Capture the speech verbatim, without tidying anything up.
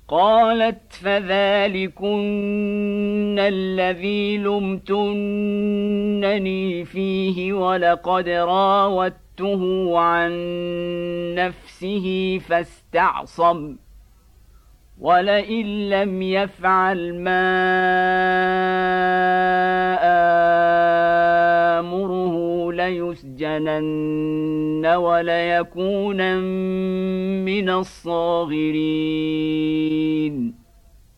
قالت فذلكن الذي لمتنني فيه ولقد راودته عن نفسه فاستعصم ولئن لم يفعل ما آمره ليسجنن وليكونن من الصاغرين.